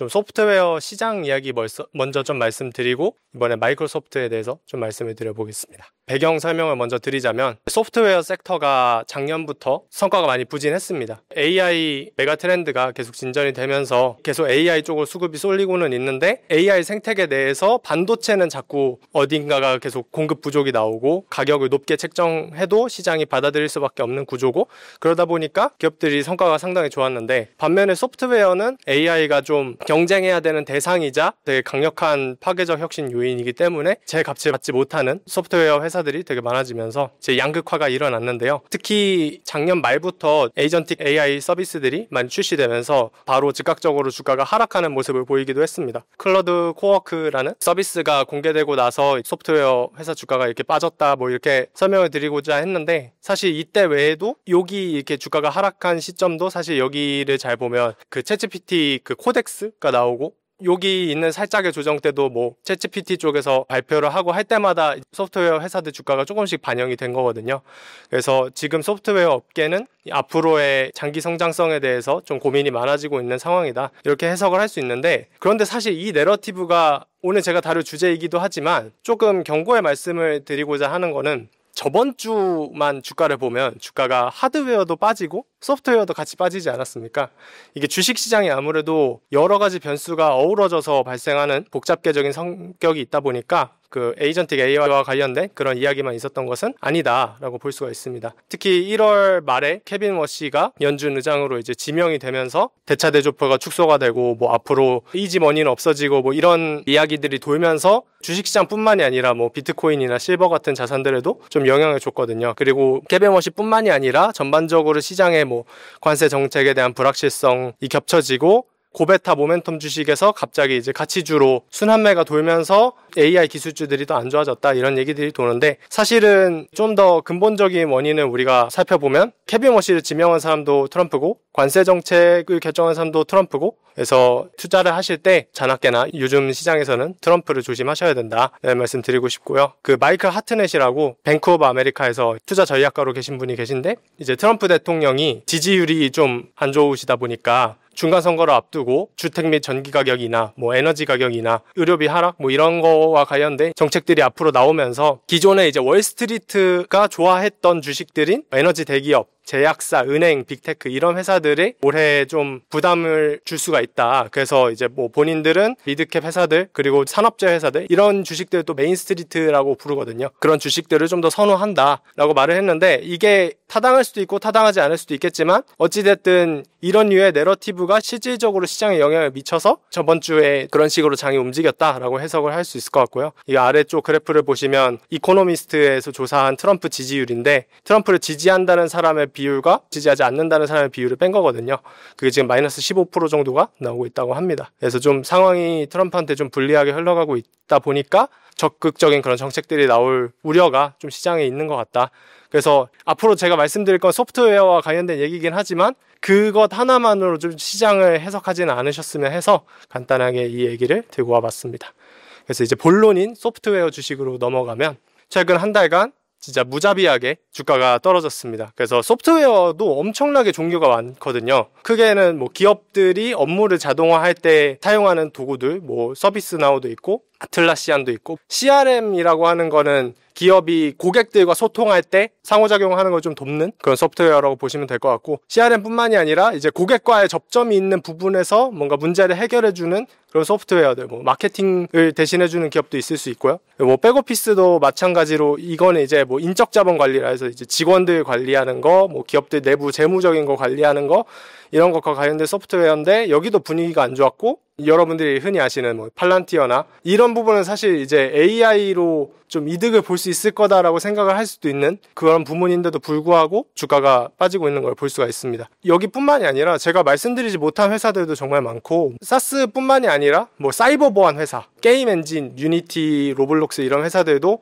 좀 소프트웨어 시장 이야기 먼저 좀 말씀드리고 이번에 마이크로소프트에 대해서 좀 말씀을 드려보겠습니다. 배경 설명을 먼저 드리자면 소프트웨어 섹터가 작년부터 성과가 많이 부진했습니다. AI 메가 트렌드가 계속 진전이 되면서 계속 AI 쪽으로 수급이 쏠리고는 있는데 AI 생태계 내에서 반도체는 자꾸 어딘가가 계속 공급 부족이 나오고 가격을 높게 책정해도 시장이 받아들일 수밖에 없는 구조고, 그러다 보니까 기업들이 성과가 상당히 좋았는데 반면에 소프트웨어는 AI가 좀 경쟁해야 되는 대상이자 되게 강력한 파괴적 혁신 요인이기 때문에 제 값을 받지 못하는 소프트웨어 회사들이 되게 많아지면서 제 양극화가 일어났는데요. 특히 작년 말부터 에이전틱 AI 서비스들이 많이 출시되면서 바로 즉각적으로 주가가 하락하는 모습을 보이기도 했습니다. 클러드 코워크라는 서비스가 공개되고 나서 소프트웨어 회사 주가가 이렇게 빠졌다 뭐 이렇게 설명을 드리고자 했는데, 사실 이때 외에도 여기 이렇게 주가가 하락한 시점도 사실 여기를 잘 보면 그 챗GPT 그 코덱스가 나오고, 여기 있는 살짝의 조정 때도 뭐 챗GPT 쪽에서 발표를 하고 할 때마다 소프트웨어 회사들 주가가 조금씩 반영이 된 거거든요. 그래서 지금 소프트웨어 업계는 앞으로의 장기 성장성에 대해서 좀 고민이 많아지고 있는 상황이다, 이렇게 해석을 할 수 있는데, 그런데 사실 이 내러티브가 오늘 제가 다룰 주제이기도 하지만 조금 경고의 말씀을 드리고자 하는 거는, 저번 주만 주가를 보면 주가가 하드웨어도 빠지고 소프트웨어도 같이 빠지지 않았습니까? 이게 주식시장이 아무래도 여러 가지 변수가 어우러져서 발생하는 복잡계적인 성격이 있다 보니까 그 에이전틱 AI와 관련된 그런 이야기만 있었던 것은 아니다라고 볼 수가 있습니다. 특히 1월 말에 케빈 워시가 연준 의장으로 이제 지명이 되면서 대차대조표가 축소가 되고 뭐 앞으로 이지머니는 없어지고 뭐 이런 이야기들이 돌면서 주식시장뿐만이 아니라 뭐 비트코인이나 실버 같은 자산들에도 좀 영향을 줬거든요. 그리고 케빈 워시뿐만이 아니라 전반적으로 시장의 뭐 관세 정책에 대한 불확실성이 겹쳐지고, 고베타 모멘텀 주식에서 갑자기 이제 가치주로 순환매가 돌면서 AI 기술주들이 더 안 좋아졌다, 이런 얘기들이 도는데, 사실은 좀 더 근본적인 원인은 우리가 살펴보면 케빈 워시를 지명한 사람도 트럼프고 관세 정책을 결정한 사람도 트럼프고, 그래서 투자를 하실 때 자나깨나 요즘 시장에서는 트럼프를 조심하셔야 된다, 이런 말씀 드리고 싶고요. 그 마이클 하트넷이라고 뱅크 오브 아메리카에서 투자 전략가로 계신 분이 계신데, 이제 트럼프 대통령이 지지율이 좀 안 좋으시다 보니까 중간 선거를 앞두고 주택 및 전기 가격이나 뭐 에너지 가격이나 의료비 하락 뭐 이런 거와 관련된 정책들이 앞으로 나오면서 기존에 이제 월스트리트가 좋아했던 주식들인 에너지 대기업, 제약사, 은행, 빅테크 이런 회사들이 올해 좀 부담을 줄 수가 있다. 그래서 이제 뭐 본인들은 미드캡 회사들 그리고 산업재 회사들 이런 주식들을 또 메인스트리트라고 부르거든요. 그런 주식들을 좀 더 선호한다라고 말을 했는데, 이게 타당할 수도 있고 타당하지 않을 수도 있겠지만 어찌됐든 이런 류의 내러티브가 실질적으로 시장에 영향을 미쳐서 저번 주에 그런 식으로 장이 움직였다라고 해석을 할 수 있을 것 같고요. 이 아래쪽 그래프를 보시면 이코노미스트에서 조사한 트럼프 지지율인데, 트럼프를 지지한다는 사람의 비율과 지지하지 않는다는 사람의 비율을 뺀 거거든요. 그게 지금 마이너스 15% 정도가 나오고 있다고 합니다. 그래서 좀 상황이 트럼프한테 좀 불리하게 흘러가고 있다 보니까 적극적인 그런 정책들이 나올 우려가 좀 시장에 있는 것 같다. 그래서 앞으로 제가 말씀드릴 건 소프트웨어와 관련된 얘기긴 하지만 그것 하나만으로 좀 시장을 해석하지는 않으셨으면 해서 간단하게 이 얘기를 들고 와봤습니다. 그래서 이제 본론인 소프트웨어 주식으로 넘어가면, 최근 한 달간 진짜 무자비하게 주가가 떨어졌습니다. 그래서 소프트웨어도 엄청나게 종류가 많거든요. 크게는 뭐 기업들이 업무를 자동화할 때 사용하는 도구들, 뭐 서비스나우도 있고 아틀라시안도 있고, CRM이라고 하는 거는 기업이 고객들과 소통할 때 상호작용하는 걸 좀 돕는 그런 소프트웨어라고 보시면 될 것 같고, CRM뿐만이 아니라 이제 고객과의 접점이 있는 부분에서 뭔가 문제를 해결해주는 그런 소프트웨어들, 뭐 마케팅을 대신해주는 기업도 있을 수 있고요. 뭐 백오피스도 마찬가지로 이거는 이제 뭐 인적자본 관리라 해서 이제 직원들 관리하는 거, 뭐 기업들 내부 재무적인 거 관리하는 거, 이런 것과 관련된 소프트웨어인데, 여기도 분위기가 안 좋았고, 여러분들이 흔히 아시는 뭐 팔란티어나 이런 부분은 사실 이제 AI로 좀 이득을 볼 수 있을 거다라고 생각을 할 수도 있는 그런 부분인데도 불구하고 주가가 빠지고 있는 걸 볼 수가 있습니다. 여기뿐만이 아니라 제가 말씀드리지 못한 회사들도 정말 많고, 사스뿐만이 아니라 뭐 사이버 보안 회사, 게임 엔진, 유니티, 로블록스 이런 회사들도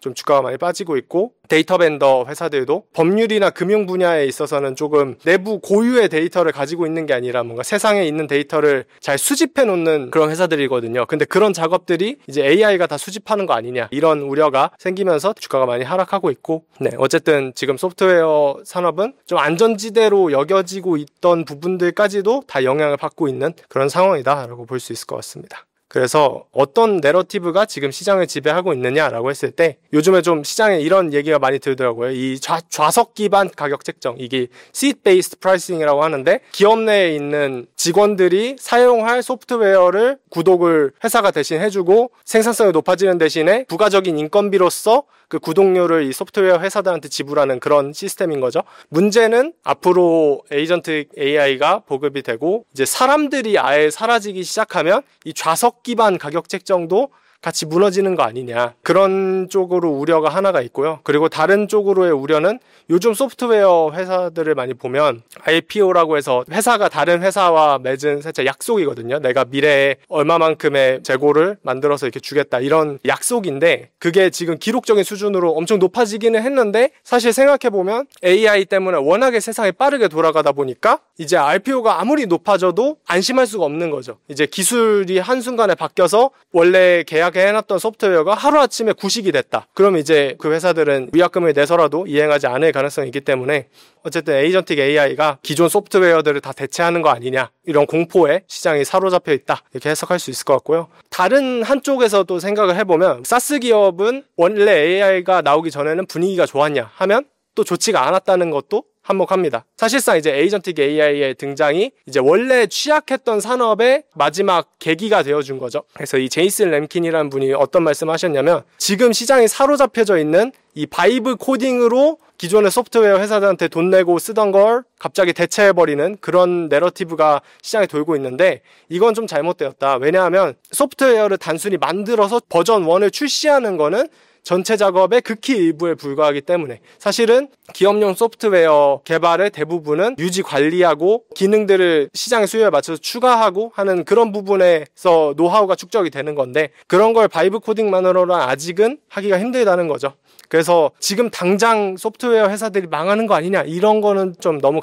좀 주가가 많이 빠지고 있고, 데이터 벤더 회사들도 법률이나 금융 분야에 있어서는 조금 내부 고유의 데이터를 가지고 있는 게 아니라 뭔가 세상에 있는 데이터를 잘 수집해 놓는 그런 회사들이거든요. 근데 그런 작업들이 이제 AI가 다 수집하는 거 아니냐, 이런 우려가 생기면서 주가가 많이 하락하고 있고, 네, 어쨌든 지금 소프트웨어 산업은 좀 안전지대로 여겨지고 있던 부분들까지도 다 영향을 받고 있는 그런 상황이다라고 볼 수 있을 것 같습니다. 그래서 어떤 내러티브가 지금 시장을 지배하고 있느냐라고 했을 때, 요즘에 좀 시장에 이런 얘기가 많이 들더라고요. 이 좌석 기반 가격 책정, 이게 seat based pricing이라고 하는데, 기업 내에 있는 직원들이 사용할 소프트웨어를 구독을 회사가 대신 해주고 생산성이 높아지는 대신에 부가적인 인건비로서 그 구독료를 이 소프트웨어 회사들한테 지불하는 그런 시스템인 거죠. 문제는 앞으로 에이전트 AI가 보급이 되고 이제 사람들이 아예 사라지기 시작하면 이 좌석 기반 가격 책정도 같이 무너지는 거 아니냐, 그런 쪽으로 우려가 하나가 있고요. 그리고 다른 쪽으로의 우려는, 요즘 소프트웨어 회사들을 많이 보면 IPO라고 해서 회사가 다른 회사와 맺은 살짝 약속이거든요. 내가 미래에 얼마만큼의 재고를 만들어서 이렇게 주겠다, 이런 약속인데, 그게 지금 기록적인 수준으로 엄청 높아지기는 했는데, 사실 생각해보면 AI 때문에 워낙에 세상이 빠르게 돌아가다 보니까 이제 IPO가 아무리 높아져도 안심할 수가 없는 거죠. 이제 기술이 한순간에 바뀌어서 원래 계약해놨던 소프트웨어가 하루아침에 구식이 됐다. 그럼 이제 그 회사들은 위약금을 내서라도 이행하지 않을 가능성이 있기 때문에, 어쨌든 에이전틱 AI가 기존 소프트웨어들을 다 대체하는 거 아니냐, 이런 공포에 시장이 사로잡혀 있다, 이렇게 해석할 수 있을 것 같고요. 다른 한쪽에서 또 생각을 해보면, 사스 기업은 원래 AI가 나오기 전에는 분위기가 좋았냐 하면 또 좋지가 않았다는 것도 한몫합니다. 사실상 이제 에이전틱 AI의 등장이 이제 원래 취약했던 산업의 마지막 계기가 되어준 거죠. 그래서 이 제이슨 램킨이라는 분이 어떤 말씀을 하셨냐면, 지금 시장이 사로잡혀져 있는 이 바이브 코딩으로 기존의 소프트웨어 회사들한테 돈 내고 쓰던 걸 갑자기 대체해버리는 그런 내러티브가 시장에 돌고 있는데, 이건 좀 잘못되었다. 왜냐하면 소프트웨어를 단순히 만들어서 버전 1을 출시하는 거는 전체 작업의 극히 일부에 불과하기 때문에, 사실은 기업용 소프트웨어 개발의 대부분은 유지 관리하고 기능들을 시장의 수요에 맞춰서 추가하고 하는 그런 부분에서 노하우가 축적이 되는 건데, 그런 걸 바이브 코딩만으로는 아직은 하기가 힘들다는 거죠. 그래서 지금 당장 소프트웨어 회사들이 망하는 거 아니냐, 이런 거는 좀 너무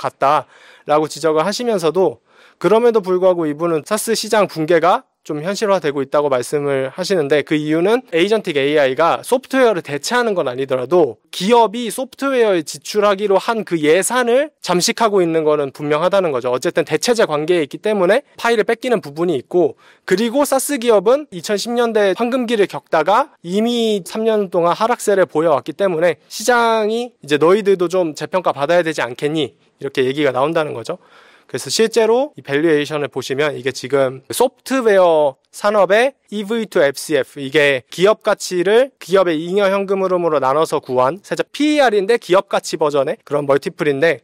같다라고 지적을 하시면서도, 그럼에도 불구하고 이분은 사스 시장 붕괴가 좀 현실화되고 있다고 말씀을 하시는데, 그 이유는 에이전틱 AI가 소프트웨어를 대체하는 건 아니더라도 기업이 소프트웨어에 지출하기로 한 그 예산을 잠식하고 있는 거는 분명하다는 거죠. 어쨌든 대체제 관계에 있기 때문에 파일을 뺏기는 부분이 있고, 그리고 사스 기업은 2010년대 황금기를 겪다가 이미 3년 동안 하락세를 보여왔기 때문에 시장이 이제 너희들도 좀 재평가 받아야 되지 않겠니, 이렇게 얘기가 나온다는 거죠. 그래서 실제로 이 밸류에이션을 보시면, 이게 지금 소프트웨어 산업의 EV to FCF, 이게 기업 가치를 기업의 잉여 현금 흐름으로 나눠서 구한 살짝 PER인데 기업 가치 버전의 그런 멀티플인데,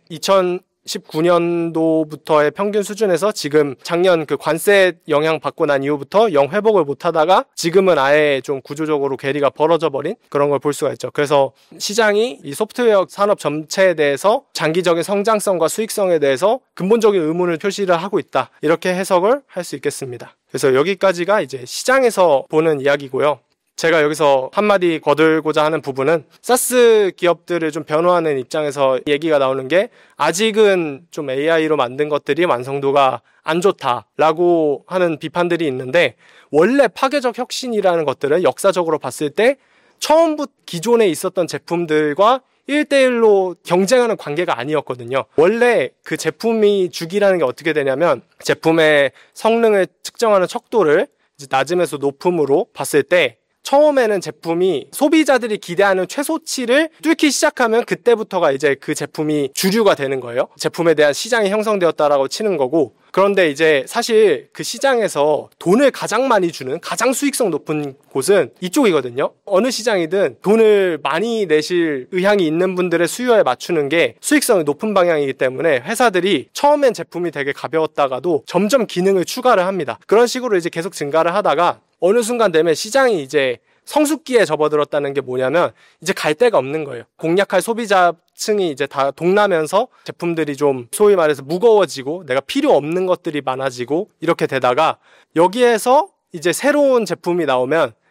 2019년도부터의 평균 수준에서 지금 작년 그 관세 영향 받고 난 이후부터 영 회복을 못 하다가 지금은 아예 좀 구조적으로 괴리가 벌어져 버린 그런 걸 볼 수가 있죠. 그래서 시장이 이 소프트웨어 산업 전체에 대해서 장기적인 성장성과 수익성에 대해서 근본적인 의문을 표시를 하고 있다, 이렇게 해석을 할 수 있겠습니다. 그래서 여기까지가 이제 시장에서 보는 이야기고요. 제가 여기서 한마디 거들고자 하는 부분은, 사스 기업들을 좀 변호하는 입장에서 얘기가 나오는 게, 아직은 좀 AI로 만든 것들이 완성도가 안 좋다라고 하는 비판들이 있는데, 원래 파괴적 혁신이라는 것들은 역사적으로 봤을 때 처음부터 기존에 있었던 제품들과 1대1로 경쟁하는 관계가 아니었거든요. 원래 그 제품이 주기라는 게 어떻게 되냐면, 제품의 성능을 측정하는 척도를 이제 낮음에서 높음으로 봤을 때, 처음에는 제품이 소비자들이 기대하는 최소치를 뚫기 시작하면 그때부터가 이제 그 제품이 주류가 되는 거예요. 제품에 대한 시장이 형성되었다라고 치는 거고, 그런데 이제 사실 그 시장에서 돈을 가장 많이 주는, 가장 수익성 높은 곳은 이쪽이거든요. 어느 시장이든 돈을 많이 내실 의향이 있는 분들의 수요에 맞추는 게 수익성이 높은 방향이기 때문에, 회사들이 처음엔 제품이 되게 가벼웠다가도 점점 기능을 추가를 합니다. 그런 식으로 이제 계속 증가를 하다가 어느 순간 되면 시장이 이제 성숙기에 접어들었다는 게 뭐냐면, 이제 갈 데가 없는 거예요. 공략할 소비자층이 이제 다 동나면서 제품들이 좀 소위 말해서 무거워지고 내가 필요 없는 것들이 많아지고, 이렇게 되다가 여기에서 이제 새로운 제품이 나오면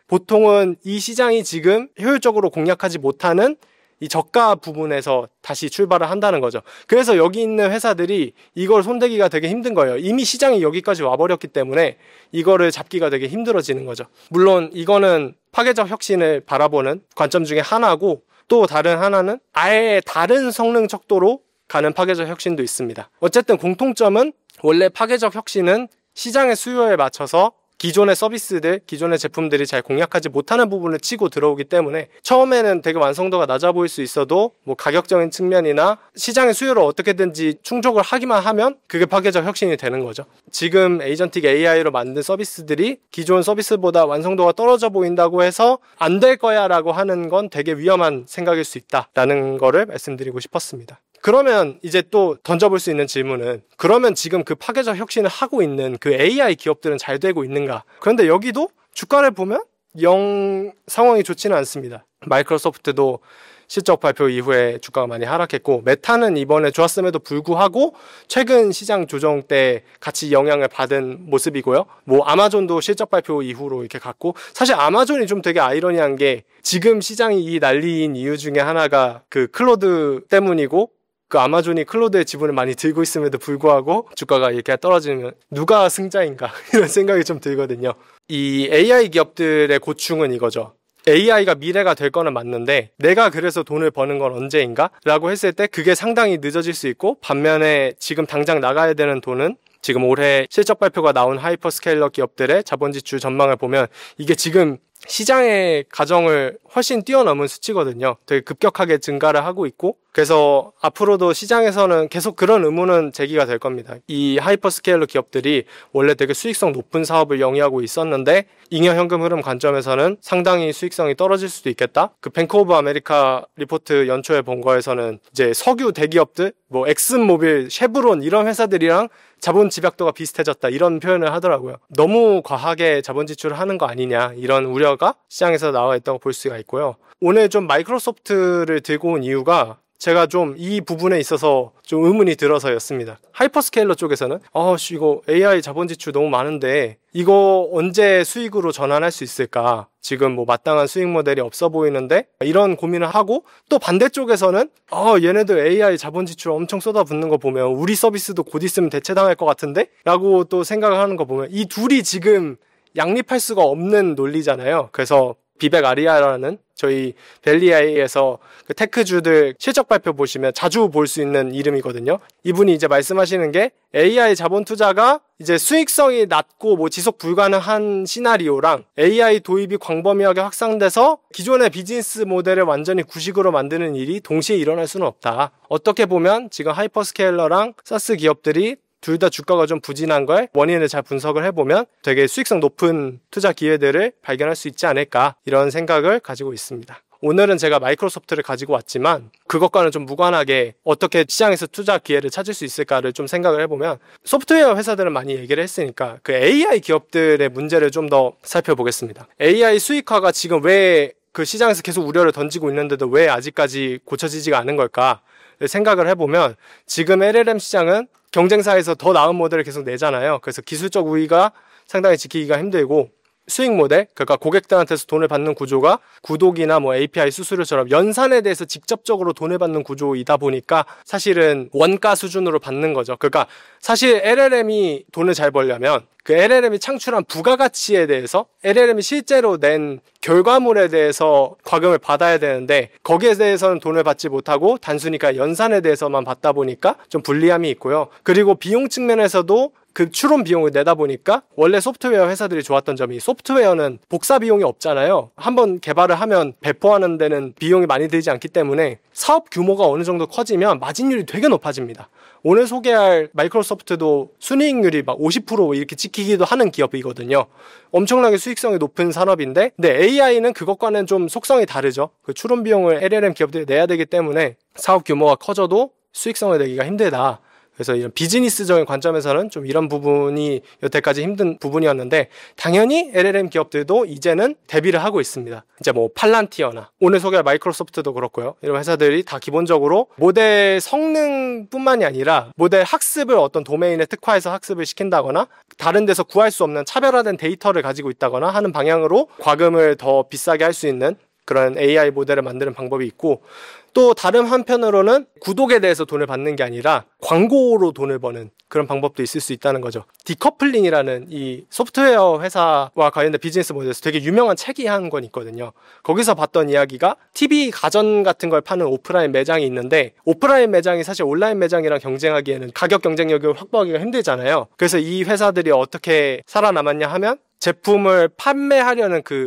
보통은 이 시장이 지금 효율적으로 공략하지 못하는 이 저가 부분에서 다시 출발을 한다는 거죠. 그래서 여기 있는 회사들이 이걸 손대기가 되게 힘든 거예요. 이미 시장이 여기까지 와버렸기 때문에 이거를 잡기가 되게 힘들어지는 거죠. 물론 이거는 파괴적 혁신을 바라보는 관점 중에 하나고, 또 다른 하나는 아예 다른 성능 척도로 가는 파괴적 혁신도 있습니다. 어쨌든 공통점은 원래 파괴적 혁신은 시장의 수요에 맞춰서 기존의 서비스들, 기존의 제품들이 잘 공략하지 못하는 부분을 치고 들어오기 때문에 처음에는 되게 완성도가 낮아 보일 수 있어도 뭐 가격적인 측면이나 시장의 수요를 어떻게든지 충족을 하기만 하면 그게 파괴적 혁신이 되는 거죠. 지금 에이전틱 AI로 만든 서비스들이 기존 서비스보다 완성도가 떨어져 보인다고 해서 안 될 거야 라고 하는 건 되게 위험한 생각일 수 있다라는 거를 말씀드리고 싶었습니다. 그러면 이제 또 던져볼 수 있는 질문은, 그러면 지금 그 파괴적 혁신을 하고 있는 그 AI 기업들은 잘 되고 있는가? 그런데 여기도 주가를 보면 영 상황이 좋지는 않습니다. 마이크로소프트도 실적 발표 이후에 주가가 많이 하락했고, 메타는 이번에 좋았음에도 불구하고 최근 시장 조정 때 같이 영향을 받은 모습이고요. 뭐 아마존도 실적 발표 이후로 이렇게 갔고, 사실 아마존이 좀 되게 아이러니한 게 지금 시장이 이 난리인 이유 중에 하나가 그 클로드 때문이고, 그 아마존이 클로드의 지분을 많이 들고 있음에도 불구하고 주가가 이렇게 떨어지면 누가 승자인가 이런 생각이 좀 들거든요. 이 AI 기업들의 고충은 이거죠. AI가 미래가 될 거는 맞는데 내가 그래서 돈을 버는 건 언제인가? 라고 했을 때 그게 상당히 늦어질 수 있고, 반면에 지금 당장 나가야 되는 돈은 지금 올해 실적 발표가 나온 하이퍼스케일러 기업들의 자본 지출 전망을 보면 이게 지금 시장의 가정을 훨씬 뛰어넘은 수치거든요. 되게 급격하게 증가를 하고 있고, 그래서 앞으로도 시장에서는 계속 그런 의문은 제기가 될 겁니다. 이 하이퍼스케일러 기업들이 원래 되게 수익성 높은 사업을 영위하고 있었는데 잉여 현금 흐름 관점에서는 상당히 수익성이 떨어질 수도 있겠다. 그 뱅크 오브 아메리카 리포트 연초에 본 거에서는 이제 석유 대기업들, 뭐 엑슨모빌, 쉐브론 이런 회사들이랑 자본 집약도가 비슷해졌다 이런 표현을 하더라고요. 너무 과하게 자본 지출을 하는 거 아니냐 이런 우려가 시장에서 나와 있다고 볼 수가 있고요. 오늘 좀 마이크로소프트를 들고 온 이유가 제가 좀 이 부분에 있어서 좀 의문이 들어서였습니다. 하이퍼스케일러 쪽에서는 이거 AI 자본 지출 너무 많은데 이거 언제 수익으로 전환할 수 있을까? 지금 뭐 마땅한 수익 모델이 없어 보이는데 이런 고민을 하고, 또 반대쪽에서는 얘네들 AI 자본 지출 엄청 쏟아붓는 거 보면 우리 서비스도 곧 있으면 대체당할 것 같은데? 라고 또 생각을 하는 거 보면 이 둘이 지금 양립할 수가 없는 논리잖아요. 그래서 비백 아리아라는 저희 벨리아이에서 그 테크주들 실적 발표 보시면 자주 볼 수 있는 이름이거든요. 이분이 이제 말씀하시는 게 AI 자본 투자가 이제 수익성이 낮고 뭐 지속 불가능한 시나리오랑 AI 도입이 광범위하게 확산돼서 기존의 비즈니스 모델을 완전히 구식으로 만드는 일이 동시에 일어날 수는 없다. 어떻게 보면 지금 하이퍼스케일러랑 사스 기업들이 둘 다 주가가 좀 부진한 걸 원인을 잘 분석을 해보면 되게 수익성 높은 투자 기회들을 발견할 수 있지 않을까, 이런 생각을 가지고 있습니다. 오늘은 제가 마이크로소프트를 가지고 왔지만 그것과는 좀 무관하게 어떻게 시장에서 투자 기회를 찾을 수 있을까를 좀 생각을 해보면, 소프트웨어 회사들은 많이 얘기를 했으니까 그 AI 기업들의 문제를 좀 더 살펴보겠습니다. AI 수익화가 지금 왜 그 시장에서 계속 우려를 던지고 있는데도 왜 아직까지 고쳐지지가 않은 걸까 생각을 해보면, 지금 LLM 시장은 경쟁사에서 더 나은 모델을 계속 내잖아요. 그래서 기술적 우위가 상당히 지키기가 힘들고, 수익 모델, 그러니까 고객들한테서 돈을 받는 구조가 구독이나 뭐 API 수수료처럼 연산에 대해서 직접적으로 돈을 받는 구조이다 보니까 사실은 원가 수준으로 받는 거죠. 그러니까 사실 LLM이 돈을 잘 벌려면 그 LLM이 창출한 부가가치에 대해서, LLM이 실제로 낸 결과물에 대해서 과금을 받아야 되는데 거기에 대해서는 돈을 받지 못하고 단순히 연산에 대해서만 받다 보니까 좀 불리함이 있고요. 그리고 비용 측면에서도 그 추론 비용을 내다 보니까 원래 소프트웨어 회사들이 좋았던 점이, 소프트웨어는 복사 비용이 없잖아요. 한번 개발을 하면 배포하는 데는 비용이 많이 들지 않기 때문에 사업 규모가 어느 정도 커지면 마진율이 되게 높아집니다. 오늘 소개할 마이크로소프트도 순이익률이 막 50% 이렇게 찍히기도 하는 기업이거든요. 엄청나게 수익성이 높은 산업인데, 근데 AI는 그것과는 좀 속성이 다르죠. 그 추론 비용을 LLM 기업들이 내야 되기 때문에 사업 규모가 커져도 수익성을 내기가 힘들다. 그래서 이런 비즈니스적인 관점에서는 좀 이런 부분이 여태까지 힘든 부분이었는데 당연히 LLM 기업들도 이제는 대비를 하고 있습니다. 이제 뭐 팔란티어나 오늘 소개할 마이크로소프트도 그렇고요. 이런 회사들이 다 기본적으로 모델 성능뿐만이 아니라 모델 학습을 어떤 도메인에 특화해서 학습을 시킨다거나 다른 데서 구할 수 없는 차별화된 데이터를 가지고 있다거나 하는 방향으로 과금을 더 비싸게 할 수 있는 그런 AI 모델을 만드는 방법이 있고 또 다른 한편으로는 구독에 대해서 돈을 받는 게 아니라 광고로 돈을 버는 그런 방법도 있을 수 있다는 거죠. 디커플링이라는 이 소프트웨어 회사와 관련된 비즈니스 모델에서 되게 유명한 책이 한 권 있거든요. 거기서 봤던 이야기가 TV 가전 같은 걸 파는 오프라인 매장이 있는데 오프라인 매장이 사실 온라인 매장이랑 경쟁하기에는 가격 경쟁력을 확보하기가 힘들잖아요. 그래서 이 회사들이 어떻게 살아남았냐 하면 제품을 판매하려는 그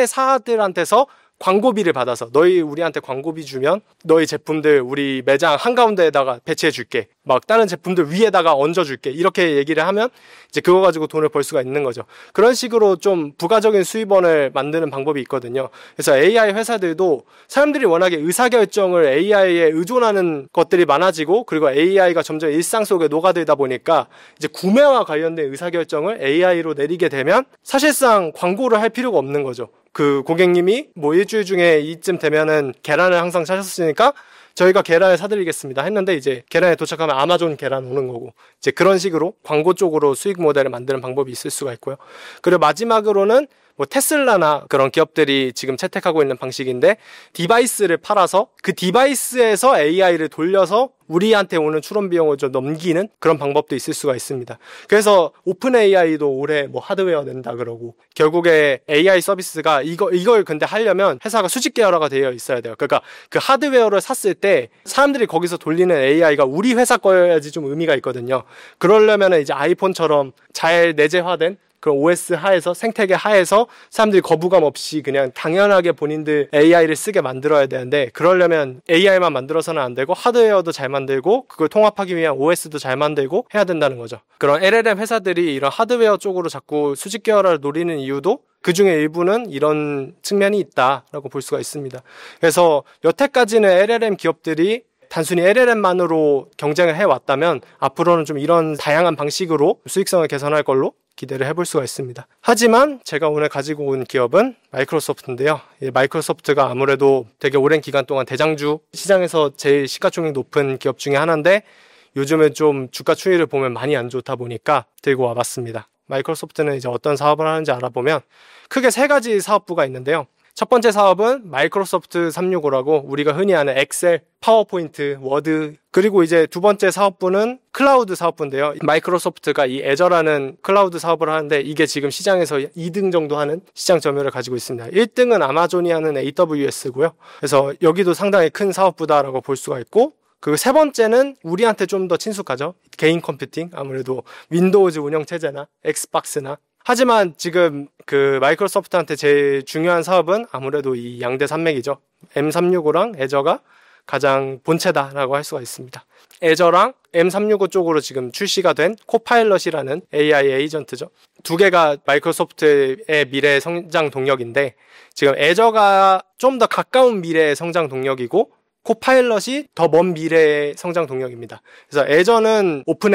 판매사들한테서 광고비를 받아서 너희 우리한테 광고비 주면 너희 제품들 우리 매장 한가운데에다가 배치해 줄게. 막 다른 제품들 위에다가 얹어 줄게. 이렇게 얘기를 하면 이제 그거 가지고 돈을 벌 수가 있는 거죠. 그런 식으로 좀 부가적인 수입원을 만드는 방법이 있거든요. 그래서 AI 회사들도 사람들이 워낙에 의사결정을 AI에 의존하는 것들이 많아지고 그리고 AI가 점점 일상 속에 녹아들다 보니까 이제 구매와 관련된 의사결정을 AI로 내리게 되면 사실상 광고를 할 필요가 없는 거죠. 그 고객님이 뭐 일주일 중에 이쯤 되면은 계란을 항상 사셨으니까 저희가 계란을 사드리겠습니다 했는데 이제 계란에 도착하면 아마존 계란 오는 거고 이제 그런 식으로 광고 쪽으로 수익 모델을 만드는 방법이 있을 수가 있고요. 그리고 마지막으로는 뭐 테슬라나 그런 기업들이 지금 채택하고 있는 방식인데 디바이스를 팔아서 그 디바이스에서 AI를 돌려서 우리한테 오는 추론 비용을 좀 넘기는 그런 방법도 있을 수가 있습니다. 그래서 오픈 AI도 올해 뭐 하드웨어 낸다 그러고 결국에 AI 서비스가 이걸 근데 하려면 회사가 수직 계열화가 되어 있어야 돼요. 그러니까 그 하드웨어를 샀을 때 사람들이 거기서 돌리는 AI가 우리 회사 거여야지 좀 의미가 있거든요. 그러려면 이제 아이폰처럼 잘 내재화된 그런 OS 하에서 생태계 하에서 사람들이 거부감 없이 그냥 당연하게 본인들 AI를 쓰게 만들어야 되는데 그러려면 AI만 만들어서는 안 되고 하드웨어도 잘 만들고 그걸 통합하기 위한 OS도 잘 만들고 해야 된다는 거죠. 그런 LLM 회사들이 이런 하드웨어 쪽으로 자꾸 수직 계열화를 노리는 이유도 그 중에 일부는 이런 측면이 있다라고 볼 수가 있습니다. 그래서 여태까지는 LLM 기업들이 단순히 LLM만으로 경쟁을 해왔다면 앞으로는 좀 이런 다양한 방식으로 수익성을 개선할 걸로 기대를 해볼 수가 있습니다. 하지만 제가 오늘 가지고 온 기업은 마이크로소프트인데요. 마이크로소프트가 아무래도 되게 오랜 기간 동안 대장주 시장에서 제일 시가총액 높은 기업 중에 하나인데 요즘에 좀 주가 추이를 보면 많이 안 좋다 보니까 들고 와봤습니다. 마이크로소프트는 이제 어떤 사업을 하는지 알아보면 크게 세 가지 사업부가 있는데요. 첫 번째 사업은 마이크로소프트 365라고 우리가 흔히 아는 엑셀, 파워포인트, 워드 그리고 이제 두 번째 사업부는 클라우드 사업부인데요. 마이크로소프트가 이 애저라는 클라우드 사업을 하는데 이게 지금 시장에서 2등 정도 하는 시장 점유율을 가지고 있습니다. 1등은 아마존이 하는 AWS고요. 그래서 여기도 상당히 큰 사업부다라고 볼 수가 있고 그 세 번째는 우리한테 좀 더 친숙하죠. 개인 컴퓨팅, 아무래도 윈도우즈 운영체제나 엑스박스나 하지만 지금 그 마이크로소프트한테 제일 중요한 사업은 아무래도 이 양대 산맥이죠. M365랑 애저가 가장 본체다라고 할 수가 있습니다. 애저랑 M365 쪽으로 지금 출시가 된 코파일럿이라는 AI 에이전트죠. 두 개가 마이크로소프트의 미래 성장 동력인데 지금 애저가 좀 더 가까운 미래의 성장 동력이고 코파일럿이 더 먼 미래의 성장 동력입니다. 그래서 애저는 오픈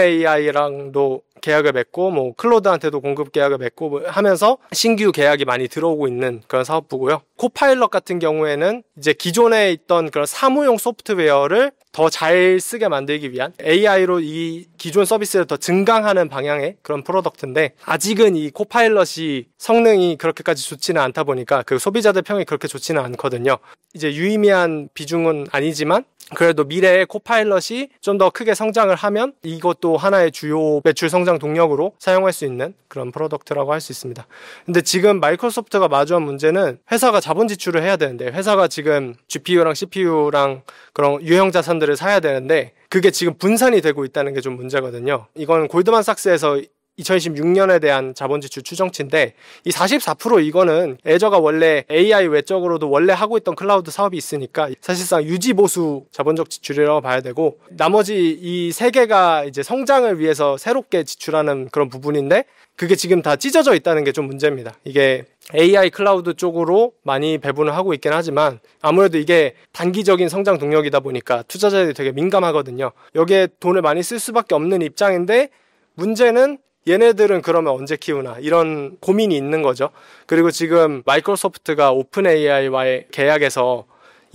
AI랑도 계약을 맺고 뭐 클로드한테도 공급 계약을 맺고 뭐 하면서 신규 계약이 많이 들어오고 있는 그런 사업부고요. 코파일럿 같은 경우에는 이제 기존에 있던 그런 사무용 소프트웨어를 더 잘 쓰게 만들기 위한 AI로 이 기존 서비스를 더 증강하는 방향의 그런 프로덕트인데 아직은 이 코파일럿이 성능이 그렇게까지 좋지는 않다 보니까 그 소비자들 평이 그렇게 좋지는 않거든요. 이제 유의미한 비중은 아니지만 그래도 미래에 코파일럿이 좀 더 크게 성장을 하면 이것도 하나의 주요 매출 성장 동력으로 사용할 수 있는 그런 프로덕트라고 할 수 있습니다. 근데 지금 마이크로소프트가 마주한 문제는 회사가 자본 지출을 해야 되는데 회사가 지금 GPU랑 CPU랑 그런 유형 자산들을 사야 되는데 그게 지금 분산이 되고 있다는 게 좀 문제거든요. 이건 골드만삭스에서 2026년에 대한 자본 지출 추정치인데 이 44% 이거는 애저가 원래 AI 외적으로도 원래 하고 있던 클라우드 사업이 있으니까 사실상 유지 보수 자본적 지출이라고 봐야 되고 나머지 이 세 개가 이제 성장을 위해서 새롭게 지출하는 그런 부분인데 그게 지금 다 찢어져 있다는 게 좀 문제입니다. 이게 AI 클라우드 쪽으로 많이 배분을 하고 있긴 하지만 아무래도 이게 단기적인 성장 동력이다 보니까 투자자들이 되게 민감하거든요. 여기에 돈을 많이 쓸 수밖에 없는 입장인데 문제는 얘네들은 그러면 언제 키우나 이런 고민이 있는 거죠. 그리고 지금 마이크로소프트가 오픈 AI와의 계약에서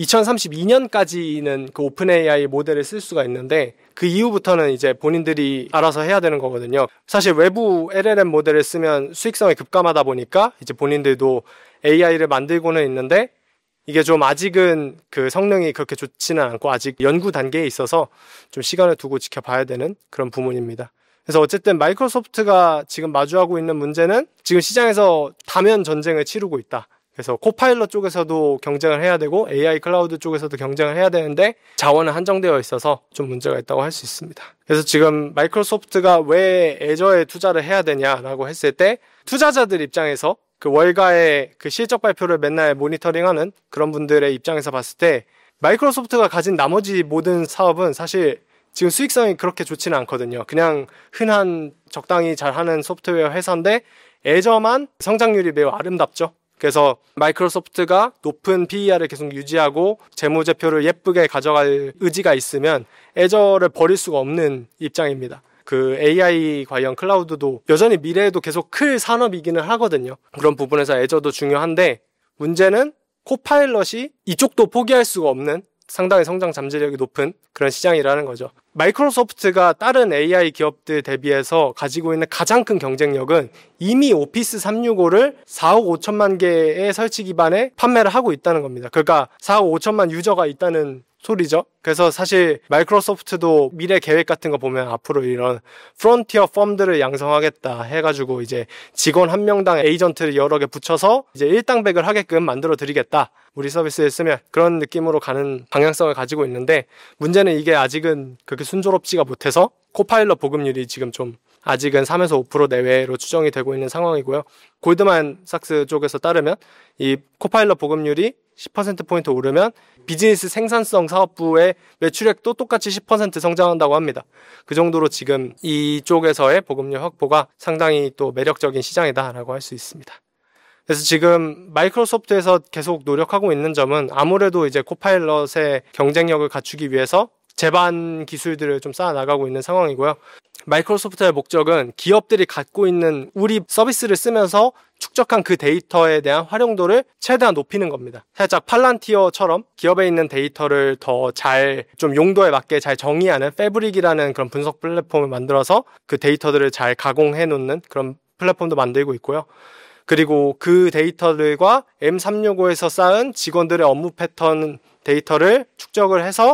2032년까지는 그 오픈 AI 모델을 쓸 수가 있는데 그 이후부터는 이제 본인들이 알아서 해야 되는 거거든요. 사실 외부 LLM 모델을 쓰면 수익성이 급감하다 보니까 이제 본인들도 AI를 만들고는 있는데 이게 좀 아직은 그 성능이 그렇게 좋지는 않고 아직 연구 단계에 있어서 좀 시간을 두고 지켜봐야 되는 그런 부분입니다. 그래서 어쨌든 마이크로소프트가 지금 마주하고 있는 문제는 지금 시장에서 다면 전쟁을 치르고 있다. 그래서 코파일럿 쪽에서도 경쟁을 해야 되고 AI 클라우드 쪽에서도 경쟁을 해야 되는데 자원은 한정되어 있어서 좀 문제가 있다고 할 수 있습니다. 그래서 지금 마이크로소프트가 왜 애저에 투자를 해야 되냐라고 했을 때 투자자들 입장에서 그 월가의 그 실적 발표를 맨날 모니터링하는 그런 분들의 입장에서 봤을 때 마이크로소프트가 가진 나머지 모든 사업은 사실 지금 수익성이 그렇게 좋지는 않거든요. 그냥 흔한 적당히 잘하는 소프트웨어 회사인데 애저만 성장률이 매우 아름답죠. 그래서 마이크로소프트가 높은 PER을 계속 유지하고 재무제표를 예쁘게 가져갈 의지가 있으면 애저를 버릴 수가 없는 입장입니다. 그 AI 관련 클라우드도 여전히 미래에도 계속 클 산업이기는 하거든요. 그런 부분에서 애저도 중요한데 문제는 코파일럿이 이쪽도 포기할 수가 없는 상당히 성장 잠재력이 높은 그런 시장이라는 거죠. 마이크로소프트가 다른 AI 기업들 대비해서 가지고 있는 가장 큰 경쟁력은 이미 오피스 365를 4억 5천만 개의 설치 기반에 판매를 하고 있다는 겁니다. 그러니까 4억 5천만 유저가 있다는 소리죠. 그래서 사실 마이크로소프트도 미래 계획 같은 거 보면 앞으로 이런 프론티어 펌들을 양성하겠다 해가지고 이제 직원 한 명당 에이전트를 여러 개 붙여서 이제 일당백을 하게끔 만들어 드리겠다. 우리 서비스에 쓰면 그런 느낌으로 가는 방향성을 가지고 있는데 문제는 이게 아직은 그렇게 순조롭지가 못해서 코파일럿 보급률이 지금 좀 아직은 3에서 5% 내외로 추정이 되고 있는 상황이고요. 골드만삭스 쪽에서 따르면 이 코파일럿 보급률이 10%포인트 오르면 비즈니스 생산성 사업부의 매출액도 똑같이 10% 성장한다고 합니다. 그 정도로 지금 이쪽에서의 보급률 확보가 상당히 또 매력적인 시장이다라고 할 수 있습니다. 그래서 지금 마이크로소프트에서 계속 노력하고 있는 점은 아무래도 이제 코파일럿의 경쟁력을 갖추기 위해서 제반 기술들을 좀 쌓아 나가고 있는 상황이고요. 마이크로소프트의 목적은 기업들이 갖고 있는 우리 서비스를 쓰면서 축적한 그 데이터에 대한 활용도를 최대한 높이는 겁니다. 살짝 팔란티어처럼 기업에 있는 데이터를 더 잘 좀 용도에 맞게 잘 정의하는 패브릭이라는 그런 분석 플랫폼을 만들어서 그 데이터들을 잘 가공해 놓는 그런 플랫폼도 만들고 있고요. 그리고 그 데이터들과 M365에서 쌓은 직원들의 업무 패턴 데이터를 축적을 해서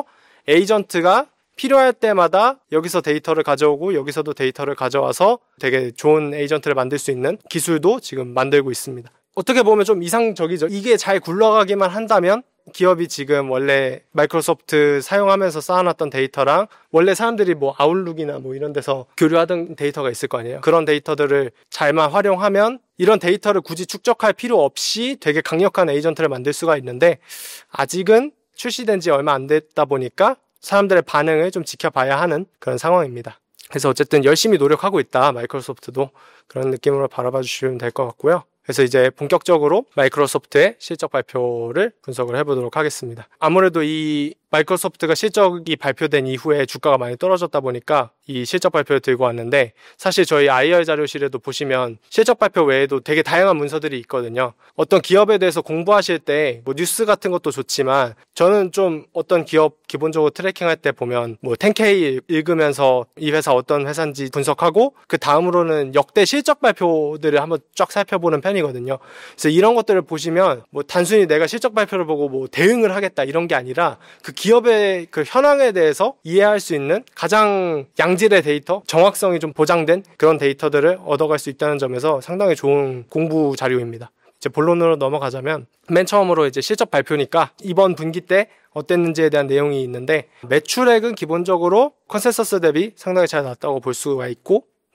에이전트가 필요할 때마다 여기서 데이터를 가져오고 여기서도 데이터를 가져와서 되게 좋은 에이전트를 만들 수 있는 기술도 지금 만들고 있습니다. 어떻게 보면 좀 이상적이죠. 이게 잘 굴러가기만 한다면 기업이 지금 원래 마이크로소프트 사용하면서 쌓아놨던 데이터랑 원래 사람들이 뭐 아웃룩이나 뭐 이런 데서 교류하던 데이터가 있을 거 아니에요. 그런 데이터들을 잘만 활용하면 이런 데이터를 굳이 축적할 필요 없이 되게 강력한 에이전트를 만들 수가 있는데 아직은 출시된 지 얼마 안 됐다 보니까 사람들의 반응을 좀 지켜봐야 하는 그런 상황입니다. 그래서 어쨌든 열심히 노력하고 있다. 마이크로소프트도 그런 느낌으로 바라봐 주시면 될 것 같고요. 그래서 이제 본격적으로 마이크로소프트의 실적 발표를 분석을 해보도록 하겠습니다. 아무래도 이 마이크로소프트가 실적이 발표된 이후에 주가가 많이 떨어졌다 보니까 이 실적 발표를 들고 왔는데 사실 저희 IR 자료실에도 보시면 실적 발표 외에도 되게 다양한 문서들이 있거든요. 어떤 기업에 대해서 공부하실 때 뭐 뉴스 같은 것도 좋지만 저는 좀 어떤 기업 기본적으로 트래킹할 때 보면 뭐 10K 읽으면서 이 회사 어떤 회사인지 분석하고 그 다음으로는 역대 실적 발표들을 한번 쫙 살펴보는 편이거든요. 그래서 이런 것들을 보시면 뭐 단순히 내가 실적 발표를 보고 뭐 대응을 하겠다 이런 게 아니라 그 기업의 그 현황에 대해서 이해할 수 있는 가장 양질의 데이터, 정확성이 좀 보장된 그런 데이터들을 얻어갈 수 있다는 점에서 상당히 좋은 공부 자료입니다. 이제 본론으로 넘어가자면 맨 처음으로 이제 실적 발표니까 이번 분기 때 어땠는지에 대한 내용이 있는데 매출액은 기본적으로 컨센서스 대비 상당히 잘 나왔다고 볼 수가 있고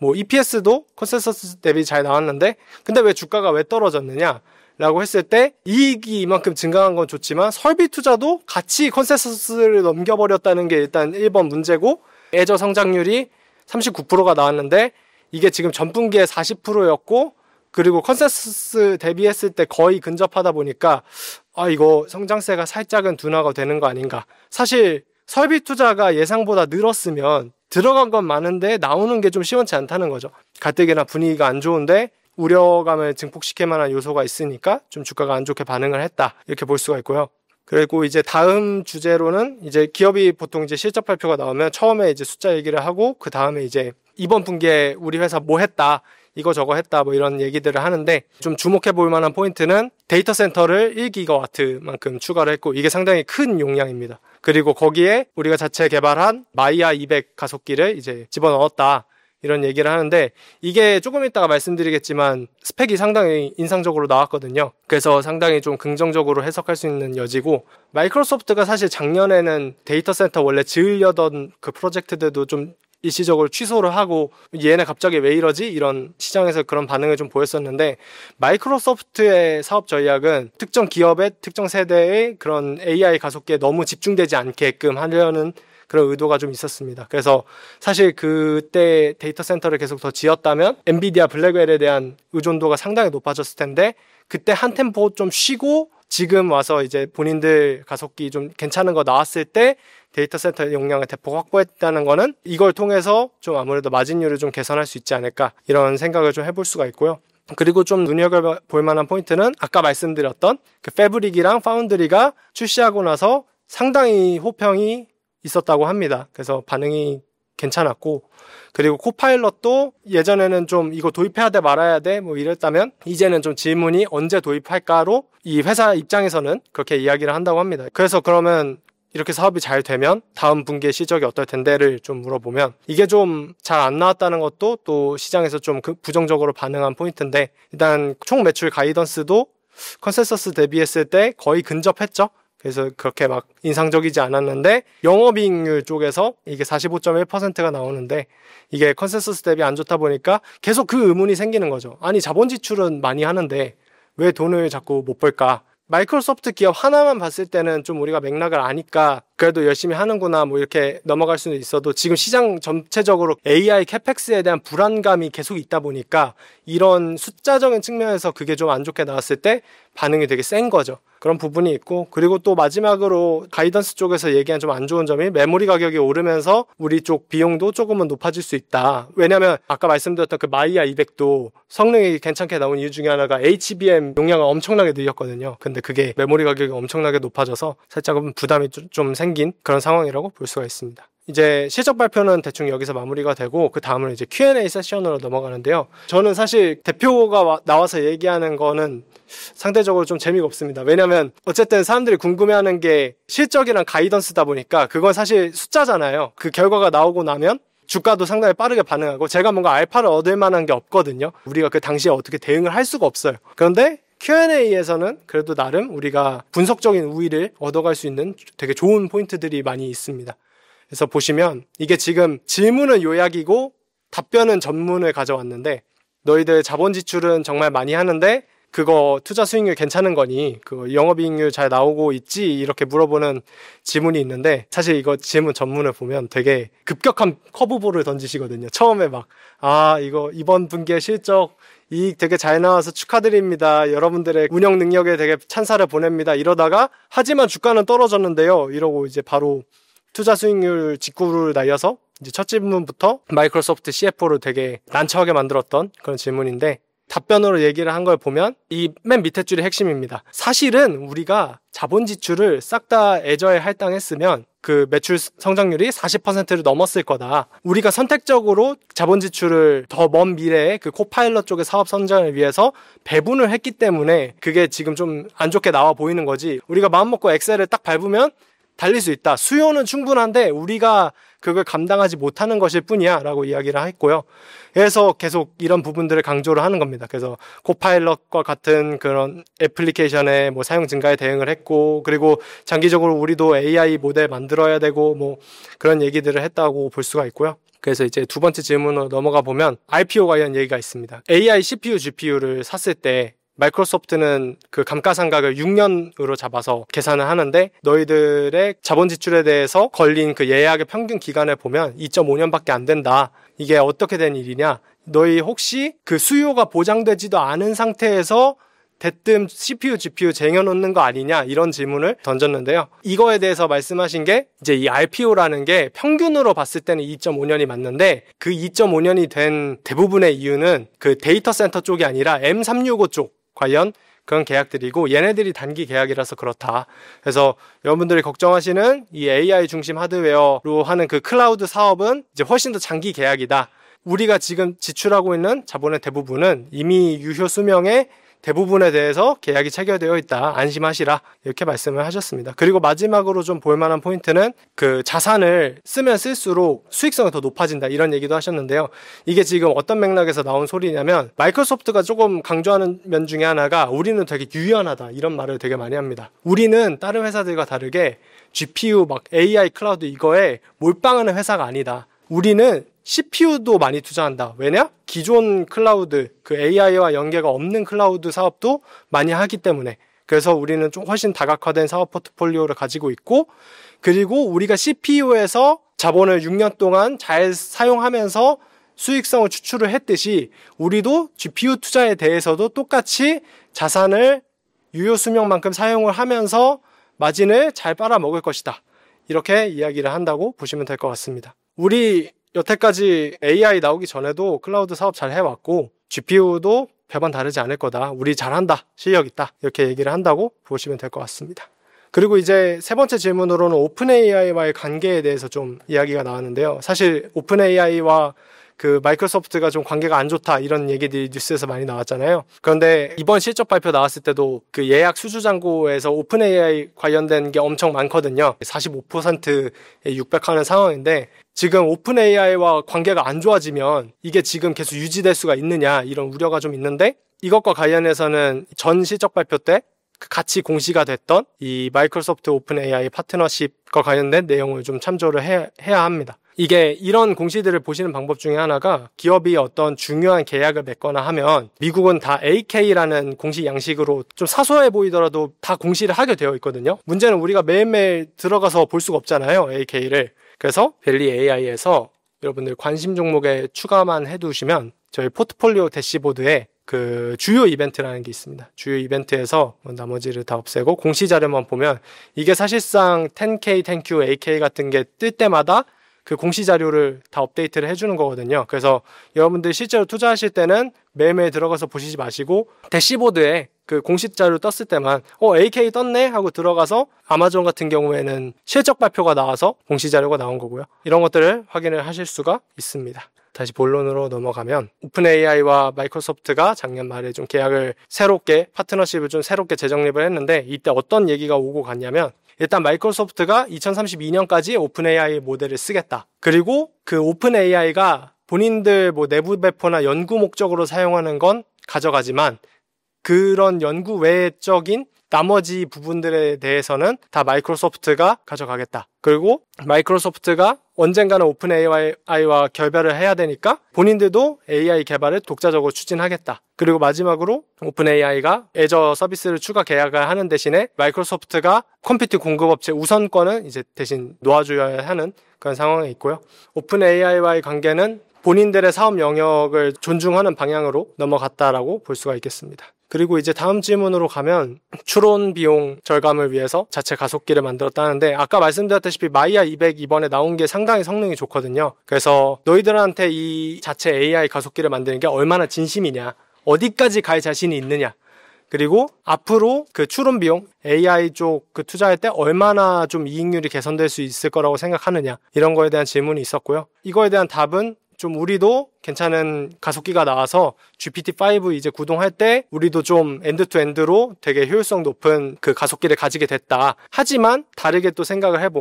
뭐 EPS도 컨센서스 대비 잘 나왔는데 근데 왜 주가가 왜 떨어졌느냐 라고 했을 때 이익이 이만큼 증가한 건 좋지만 설비 투자도 같이 컨센서스를 넘겨버렸다는 게 일단 1번 문제고, 애저 성장률이 39%가 나왔는데 이게 지금 전분기에 40%였고 그리고 컨센서스 대비했을 때 거의 근접하다 보니까 이거 성장세가 살짝은 둔화가 되는 거 아닌가. 사실 설비 투자가 예상보다 늘었으면 들어간 건 많은데 나오는 게 좀 시원치 않다는 거죠. 가뜩이나 분위기가 안 좋은데 우려감을 증폭시킬 만한 요소가 있으니까 좀 주가가 안 좋게 반응을 했다, 이렇게 볼 수가 있고요. 그리고 이제 다음 주제로는 이제 기업이 보통 이제 실적 발표가 나오면 처음에 이제 숫자 얘기를 하고 그 다음에 이제 이번 분기에 우리 회사 뭐 했다, 이거 저거 했다, 뭐 이런 얘기들을 하는데 좀 주목해 볼 만한 포인트는 데이터 센터를 1기가와트만큼 추가를 했고 이게 상당히 큰 용량입니다. 그리고 거기에 우리가 자체 개발한 마이아 200 가속기를 이제 집어넣었다, 이런 얘기를 하는데 이게 조금 이따가 말씀드리겠지만 스펙이 상당히 인상적으로 나왔거든요. 그래서 상당히 좀 긍정적으로 해석할 수 있는 여지고, 마이크로소프트가 사실 작년에는 데이터 센터 원래 지으려던 그 프로젝트들도 좀 일시적으로 취소를 하고 얘네 갑자기 왜 이러지? 이런 시장에서 그런 반응을 좀 보였었는데, 마이크로소프트의 사업 전략은 특정 기업의 특정 세대의 그런 AI 가속기에 너무 집중되지 않게끔 하려는 그런 의도가 좀 있었습니다. 그래서 사실 그때 데이터 센터를 계속 더 지었다면 엔비디아 블랙웰에 대한 의존도가 상당히 높아졌을 텐데 그때 한 템포 좀 쉬고 지금 와서 이제 본인들 가속기 좀 괜찮은 거 나왔을 때 데이터 센터 용량을 대폭 확보했다는 거는 이걸 통해서 좀 아무래도 마진율을 좀 개선할 수 있지 않을까, 이런 생각을 좀 해볼 수가 있고요. 그리고 좀 눈여겨볼 만한 포인트는 아까 말씀드렸던 그 패브릭이랑 파운드리가 출시하고 나서 상당히 호평이 있었다고 합니다. 그래서 반응이 괜찮았고, 그리고 코파일럿도 예전에는 좀 이거 도입해야 돼 말아야 돼 뭐 이랬다면 이제는 좀 질문이 언제 도입할까로 이 회사 입장에서는 그렇게 이야기를 한다고 합니다. 그래서 그러면 이렇게 사업이 잘 되면 다음 분기의 실적이 어떨 텐데를 좀 물어보면 이게 좀 잘 안 나왔다는 것도 또 시장에서 좀 부정적으로 반응한 포인트인데, 일단 총 매출 가이던스도 컨센서스 대비했을 때 거의 근접했죠. 그래서 그렇게 막 인상적이지 않았는데 영업이익률 쪽에서 이게 45.1%가 나오는데 이게 컨센서스 대비 안 좋다 보니까 계속 그 의문이 생기는 거죠. 아니 자본 지출은 많이 하는데 왜 돈을 자꾸 못 벌까? 마이크로소프트 기업 하나만 봤을 때는 좀 우리가 맥락을 아니까 그래도 열심히 하는구나 뭐 이렇게 넘어갈 수는 있어도, 지금 시장 전체적으로 AI 캐펙스에 대한 불안감이 계속 있다 보니까 이런 숫자적인 측면에서 그게 좀 안 좋게 나왔을 때 반응이 되게 센 거죠. 그런 부분이 있고, 그리고 또 마지막으로 가이던스 쪽에서 얘기한 좀 안 좋은 점이 메모리 가격이 오르면서 우리 쪽 비용도 조금은 높아질 수 있다. 왜냐면 아까 말씀드렸던 그 마이아 200도 성능이 괜찮게 나온 이유 중에 하나가 HBM 용량을 엄청나게 늘렸거든요. 근데 그게 메모리 가격이 엄청나게 높아져서 살짝은 부담이 좀 생긴 그런 상황이라고 볼 수가 있습니다. 이제 실적 발표는 대충 여기서 마무리가 되고 그 다음은 이제 Q&A 세션으로 넘어가는데요. 저는 사실 대표가 나와서 얘기하는 거는 상대적으로 좀 재미가 없습니다. 왜냐면 어쨌든 사람들이 궁금해하는 게 실적이랑 가이던스다 보니까 그건 사실 숫자잖아요. 그 결과가 나오고 나면 주가도 상당히 빠르게 반응하고 제가 뭔가 알파를 얻을 만한 게 없거든요. 우리가 그 당시에 어떻게 대응을 할 수가 없어요. 그런데 Q&A에서는 그래도 나름 우리가 분석적인 우위를 얻어갈 수 있는 되게 좋은 포인트들이 많이 있습니다. 그래서 보시면 이게 지금 질문은 요약이고 답변은 전문을 가져왔는데, 너희들 자본 지출은 정말 많이 하는데 그거 투자 수익률 괜찮은 거니? 그거 영업이익률 잘 나오고 있지? 이렇게 물어보는 질문이 있는데, 사실 이거 질문 전문을 보면 되게 급격한 커브볼을 던지시거든요. 처음에 막 이거 이번 분기의 실적 이익 되게 잘 나와서 축하드립니다. 여러분들의 운영 능력에 되게 찬사를 보냅니다. 이러다가 하지만 주가는 떨어졌는데요. 이러고 이제 바로 투자 수익률 직구를 날려서 이제 첫 질문부터 마이크로소프트 CFO를 되게 난처하게 만들었던 그런 질문인데, 답변으로 얘기를 한 걸 보면 이 맨 밑에 줄이 핵심입니다. 사실은 우리가 자본 지출을 싹 다 애저에 할당했으면 그 매출 성장률이 40%를 넘었을 거다. 우리가 선택적으로 자본 지출을 더 먼 미래에 그 코파일럿 쪽의 사업 성장을 위해서 배분을 했기 때문에 그게 지금 좀 안 좋게 나와 보이는 거지. 우리가 마음먹고 엑셀을 딱 밟으면 달릴 수 있다. 수요는 충분한데 우리가 그걸 감당하지 못하는 것일 뿐이야 라고 이야기를 했고요. 그래서 계속 이런 부분들을 강조를 하는 겁니다. 그래서 코파일럿과 같은 그런 애플리케이션의 뭐 사용 증가에 대응을 했고, 그리고 장기적으로 우리도 AI 모델 만들어야 되고 뭐 그런 얘기들을 했다고 볼 수가 있고요. 그래서 이제 두 번째 질문으로 넘어가 보면 IPO 관련 얘기가 있습니다. AI CPU, GPU를 샀을 때 마이크로소프트는 그 감가상각을 6년으로 잡아서 계산을 하는데, 너희들의 자본 지출에 대해서 걸린 그 예약의 평균 기간을 보면 2.5년밖에 안 된다. 이게 어떻게 된 일이냐? 너희 혹시 그 수요가 보장되지도 않은 상태에서 대뜸 CPU, GPU 쟁여놓는 거 아니냐? 이런 질문을 던졌는데요. 이거에 대해서 말씀하신 게 이제 이 RPO라는 게 평균으로 봤을 때는 2.5년이 맞는데, 그 2.5년이 된 대부분의 이유는 그 데이터 센터 쪽이 아니라 M365 쪽 관련 그런 계약들이고, 얘네들이 단기 계약이라서 그렇다. 그래서 여러분들이 걱정하시는 이 AI 중심 하드웨어로 하는 그 클라우드 사업은 이제 훨씬 더 장기 계약이다. 우리가 지금 지출하고 있는 자본의 대부분은 이미 유효 수명에 대부분에 대해서 계약이 체결되어 있다. 안심하시라. 이렇게 말씀을 하셨습니다. 그리고 마지막으로 좀 볼만한 포인트는 그 자산을 쓰면 쓸수록 수익성이 더 높아진다. 이런 얘기도 하셨는데요. 이게 지금 어떤 맥락에서 나온 소리냐면, 마이크로소프트가 조금 강조하는 면 중에 하나가 우리는 되게 유연하다. 이런 말을 되게 많이 합니다. 우리는 다른 회사들과 다르게 GPU 막 AI 클라우드 이거에 몰빵하는 회사가 아니다. 우리는 CPU도 많이 투자한다. 왜냐? 기존 클라우드, 그 AI와 연계가 없는 클라우드 사업도 많이 하기 때문에. 그래서 우리는 좀 훨씬 다각화된 사업 포트폴리오를 가지고 있고, 그리고 우리가 CPU에서 자본을 6년 동안 잘 사용하면서 수익성을 추출을 했듯이, 우리도 GPU 투자에 대해서도 똑같이 자산을 유효 수명만큼 사용을 하면서 마진을 잘 빨아먹을 것이다. 이렇게 이야기를 한다고 보시면 될 것 같습니다. 우리 여태까지 AI 나오기 전에도 클라우드 사업 잘 해왔고, GPU도 별반 다르지 않을 거다. 우리 잘한다. 실력 있다. 이렇게 얘기를 한다고 보시면 될 것 같습니다. 그리고 이제 세 번째 질문으로는 오픈 AI와의 관계에 대해서 좀 이야기가 나왔는데요. 사실 오픈 AI와 그 마이크로소프트가 좀 관계가 안 좋다, 이런 얘기들이 뉴스에서 많이 나왔잖아요. 그런데 이번 실적 발표 나왔을 때도 그 예약 수주 잔고에서 오픈 AI 관련된 게 엄청 많거든요. 45%에 육박하는 상황인데, 지금 오픈 AI와 관계가 안 좋아지면 이게 지금 계속 유지될 수가 있느냐, 이런 우려가 좀 있는데, 이것과 관련해서는 전 실적 발표 때 같이 공시가 됐던 이 마이크로소프트 오픈 AI 파트너십과 관련된 내용을 좀 참조를 해야 합니다. 이게 이런 공시들을 보시는 방법 중에 하나가, 기업이 어떤 중요한 계약을 맺거나 하면 미국은 다 AK라는 공시 양식으로 좀 사소해 보이더라도 다 공시를 하게 되어 있거든요. 문제는 우리가 매일매일 들어가서 볼 수가 없잖아요, AK를. 그래서 벨리 AI에서 여러분들 관심 종목에 추가만 해두시면 저희 포트폴리오 대시보드에 그 주요 이벤트라는 게 있습니다. 주요 이벤트에서 나머지를 다 없애고 공시 자료만 보면, 이게 사실상 10K, 10Q, AK 같은 게 뜰 때마다 그 공시 자료를 다 업데이트를 해주는 거거든요. 그래서 여러분들 실제로 투자하실 때는 매일매일 들어가서 보시지 마시고, 대시보드에 그 공시 자료 떴을 때만 AK 떴네 하고 들어가서, 아마존 같은 경우에는 실적 발표가 나와서 공시 자료가 나온 거고요. 이런 것들을 확인을 하실 수가 있습니다. 다시 본론으로 넘어가면, 오픈 AI와 마이크로소프트가 작년 말에 좀 계약을 파트너십을 좀 새롭게 재정립을 했는데, 이때 어떤 얘기가 오고 갔냐면, 일단 마이크로소프트가 2032년까지 오픈 AI 모델을 쓰겠다. 그리고 그 오픈 AI가 본인들 뭐 내부 배포나 연구 목적으로 사용하는 건 가져가지만, 그런 연구 외적인 나머지 부분들에 대해서는 다 마이크로소프트가 가져가겠다. 그리고 마이크로소프트가 언젠가는 오픈 AI와 결별을 해야 되니까 본인들도 AI 개발을 독자적으로 추진하겠다. 그리고 마지막으로 오픈 AI가 애저 서비스를 추가 계약을 하는 대신에 마이크로소프트가 컴퓨팅 공급업체 우선권은 이제 대신 놓아줘야 하는 그런 상황에 있고요. 오픈 AI와의 관계는 본인들의 사업 영역을 존중하는 방향으로 넘어갔다라고 볼 수가 있겠습니다. 그리고 이제 다음 질문으로 가면, 추론 비용 절감을 위해서 자체 가속기를 만들었다는데, 아까 말씀드렸다시피 마이야 200 이번에 나온 게 상당히 성능이 좋거든요. 그래서 너희들한테 이 자체 AI 가속기를 만드는 게 얼마나 진심이냐, 어디까지 갈 자신이 있느냐, 그리고 앞으로 그 추론 비용, AI 쪽 그 투자할 때 얼마나 좀 이익률이 개선될 수 있을 거라고 생각하느냐, 이런 거에 대한 질문이 있었고요. 이거에 대한 답은, 좀 우리도 괜찮은 가속기가 나와서 GPT-5 이제 구동할 때 우리도 좀 엔드투엔드로 되게 효율성 높은 그 가속기를 가지게 됐다. 하지만 다르게 또 생각을 해보면,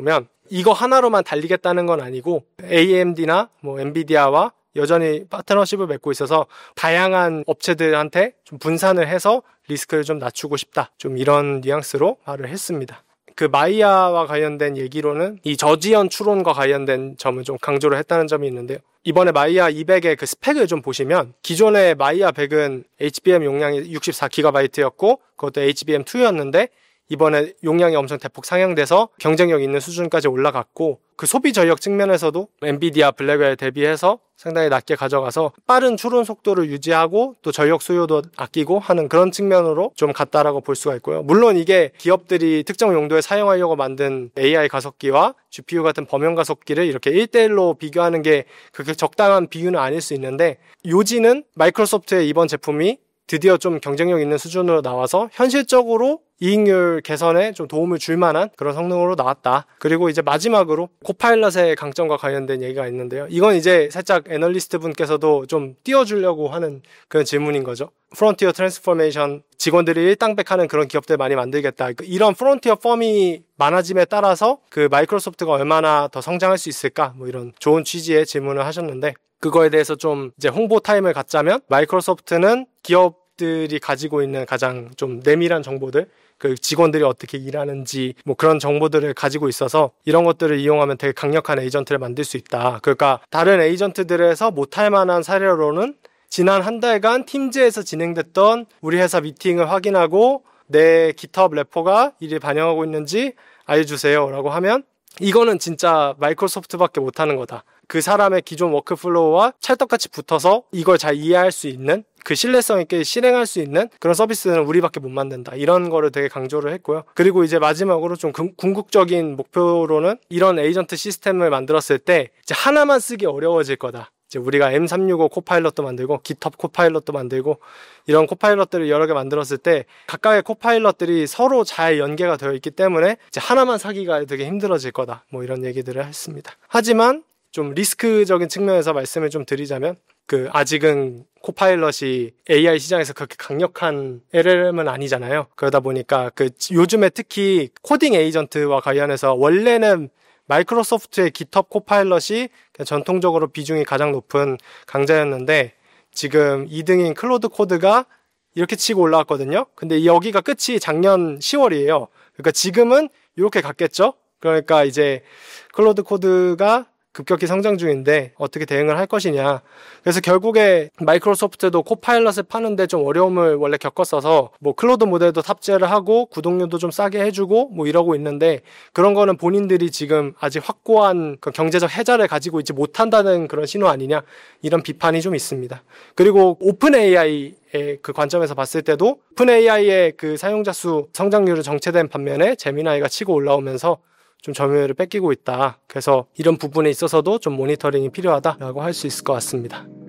이거 하나로만 달리겠다는 건 아니고 AMD나 뭐 엔비디아와 여전히 파트너십을 맺고 있어서 다양한 업체들한테 좀 분산을 해서 리스크를 좀 낮추고 싶다. 좀 이런 뉘앙스로 말을 했습니다. 그 마이야와 관련된 얘기로는 이 저지연 추론과 관련된 점을 좀 강조를 했다는 점이 있는데요. 이번에 마이야 200의 그 스펙을 좀 보시면 기존의 마이야 100은 HBM 용량이 64GB였고 그것도 HBM2였는데 이번에 용량이 엄청 대폭 상향돼서 경쟁력 있는 수준까지 올라갔고 그 소비 전력 측면에서도 엔비디아 블랙웰 대비해서 상당히 낮게 가져가서 빠른 추론 속도를 유지하고 또 전력 수요도 아끼고 하는 그런 측면으로 좀 같다라고 볼 수가 있고요. 물론 이게 기업들이 특정 용도에 사용하려고 만든 AI 가속기와 GPU 같은 범용 가속기를 이렇게 1대1로 비교하는 게 그렇게 적당한 비유는 아닐 수 있는데 요지는 마이크로소프트의 이번 제품이 드디어 좀 경쟁력 있는 수준으로 나와서 현실적으로 이익률 개선에 좀 도움을 줄 만한 그런 성능으로 나왔다. 그리고 이제 마지막으로 코파일럿의 강점과 관련된 얘기가 있는데요. 이건 이제 살짝 애널리스트 분께서도 좀 띄워주려고 하는 그런 질문인 거죠. 프론티어 트랜스포메이션 직원들이 일당백하는 그런 기업들 많이 만들겠다. 이런 프론티어 펌이 많아짐에 따라서 그 마이크로소프트가 얼마나 더 성장할 수 있을까? 뭐 이런 좋은 취지의 질문을 하셨는데 그거에 대해서 좀 이제 홍보 타임을 갖자면 마이크로소프트는 기업들이 가지고 있는 가장 좀 내밀한 정보들 그 직원들이 어떻게 일하는지 뭐 그런 정보들을 가지고 있어서 이런 것들을 이용하면 되게 강력한 에이전트를 만들 수 있다. 그러니까 다른 에이전트들에서 못할 만한 사례로는 지난 한 달간 팀즈에서 진행됐던 우리 회사 미팅을 확인하고 내 GitHub 레포가 이를 반영하고 있는지 알려주세요 라고 하면 이거는 진짜 마이크로소프트밖에 못하는 거다. 그 사람의 기존 워크플로우와 찰떡같이 붙어서 이걸 잘 이해할 수 있는 그 신뢰성 있게 실행할 수 있는 그런 서비스는 우리밖에 못 만든다. 이런 거를 되게 강조를 했고요. 그리고 이제 마지막으로 좀 궁극적인 목표로는 이런 에이전트 시스템을 만들었을 때 이제 하나만 쓰기 어려워질 거다. 이제 우리가 M365 코파일럿도 만들고 GitHub 코파일럿도 만들고 이런 코파일럿들을 여러 개 만들었을 때 각각의 코파일럿들이 서로 잘 연계가 되어 있기 때문에 이제 하나만 사기가 되게 힘들어질 거다. 뭐 이런 얘기들을 했습니다. 하지만 좀 리스크적인 측면에서 말씀을 좀 드리자면 그 아직은 코파일럿이 AI 시장에서 그렇게 강력한 LLM은 아니잖아요. 그러다 보니까 그 요즘에 특히 코딩 에이전트와 관련해서 원래는 마이크로소프트의 GitHub 코파일럿이 전통적으로 비중이 가장 높은 강자였는데 지금 2등인 클로드 코드가 이렇게 치고 올라왔거든요. 근데 여기가 끝이 작년 10월이에요. 그러니까 지금은 이렇게 갔겠죠. 그러니까 이제 클로드 코드가 급격히 성장 중인데 어떻게 대응을 할 것이냐. 그래서 결국에 마이크로소프트도 코파일럿을 파는데 좀 어려움을 원래 겪었어서 뭐 클로드 모델도 탑재를 하고 구독료도 좀 싸게 해주고 뭐 이러고 있는데 그런 거는 본인들이 지금 아직 확고한 그 경제적 해자를 가지고 있지 못한다는 그런 신호 아니냐 이런 비판이 좀 있습니다. 그리고 오픈 AI의 그 관점에서 봤을 때도 오픈 AI의 그 사용자 수 성장률을 정체된 반면에 제미나이가 치고 올라오면서 좀 점유율을 뺏기고 있다. 그래서 이런 부분에 있어서도 좀 모니터링이 필요하다라고 할 수 있을 것 같습니다.